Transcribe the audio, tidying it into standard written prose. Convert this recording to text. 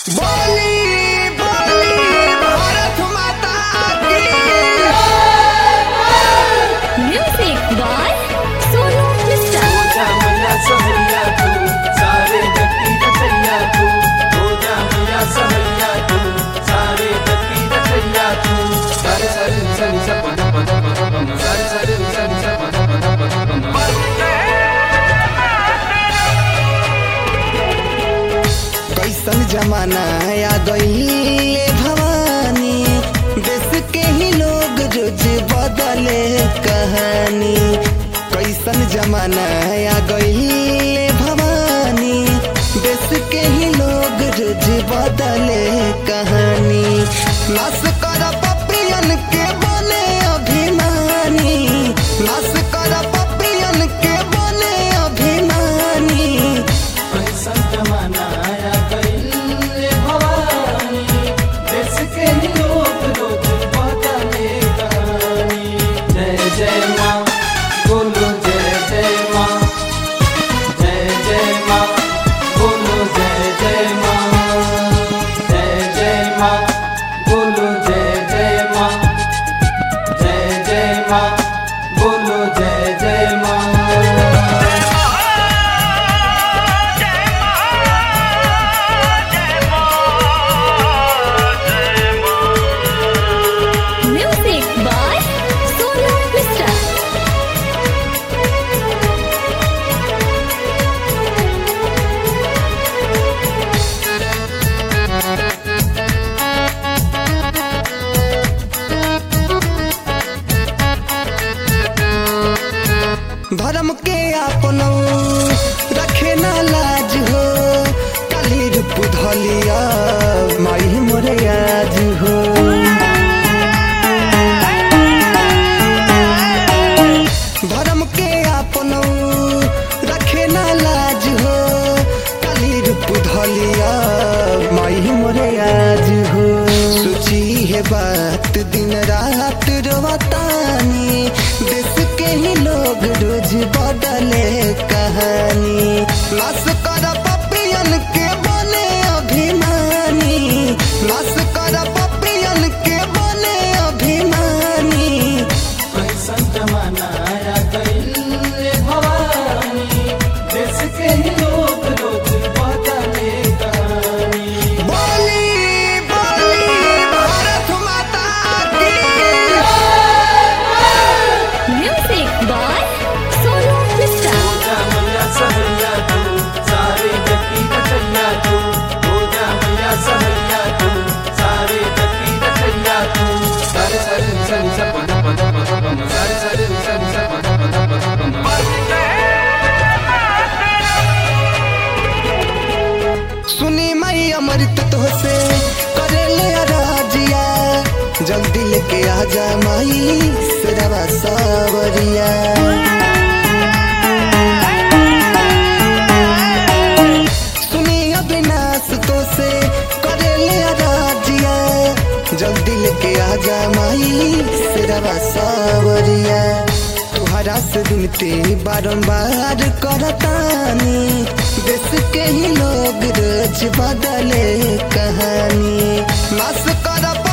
बोली बोली भारत माता की। Music by Sonu Mishra. मैया सहैया तू सारे जगती रचैया तू, रोजा मैया सहैया तू सारे जगती रचैया तू। सारे सारे सनि स पद पद पद पम, सारे सारे सनि स पद पद पद पम। कैसन जमाना आ गई भवानी, देश के ही लोग रोज बदले कहानी। कैसन जमाना आ गई भवानी, देश के ही लोग रोज बदले कहानी। नाश कर पपियन के बने अभिमानी, नाश कर पपियन के बने अभिमानी। कैसन जमाना आया गइल भवानी, देश के ही लोग रोज बदले कहानी। जय जय माँ बोलो जय जय माँ, जय जय माँ बोलो जय जय माँ, जय जय माँ बोलो जय जय माँ, जय जय माँ बोलो जय जय माँ। Music by Sonu Mishra. धर्म के अपनो रखे ना लाज हो, काली रूप धलिया माई मोरे आज हो। धर्म के अपनो रखे ना लाज हो, काली रूप धलिया माई मोरे आज हो। सोची है बात दिन रात रोवतानी, देश के ही लोग रोज बदले कहानी। नाश कर पपियन के बने अभिमानी, नाश कर पपियन के बने अभिमानी। कैसन जमाना आया गइल भवानी, देश के ही लोग रोज बदले कहानी। बोली बोली भारत माता की। Music by Sonu Mishra. रोजा मैया सहैया तू सारे जगती रचैया तू, रोजा मैया सहैया तू सारे जगती रचैया तू। सारे सारे सनि स पद पद पद पम, सारे सारे सनि स पद पद पद पम। सुनी मई अमृत तो से करे ले राजिया, जल्दी लेके आजा माई सिरवा सावरिया। सुनी अविनाश तो से करे ले राजिया, जल्दी लेके आजा माई सिरवा सावरिया। तुहरा से विनती बारंबार करतानी, देश के ही लोग रोज बदले कहानी। नाश कर